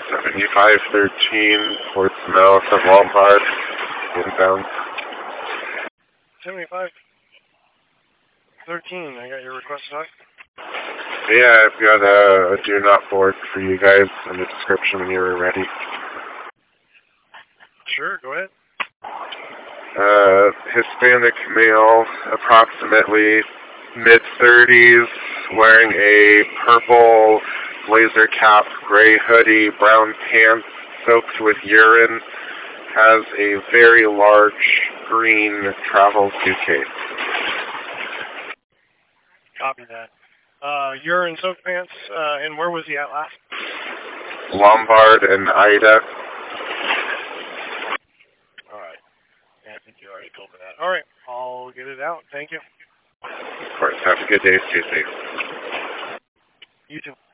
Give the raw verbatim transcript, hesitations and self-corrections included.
seventy-five thirteen, towards the mouth of Lombard, inbound. seventy-five thirteen, I got your request, Doc. Yeah, I've got a, a do not board for you guys in the description when you were ready. Sure, go ahead. Uh, Hispanic male, approximately mid thirties, wearing a purple blazer cap, gray hoodie, brown pants soaked with urine, has a very large green travel suitcase. Copy that. Uh, urine soaked pants, uh, and where was he at last? Lombard and Ida. Alright. Yeah, I think you already told me that. Alright, I'll get it out. Thank you. Of course, have a good day. Stay safe. You too.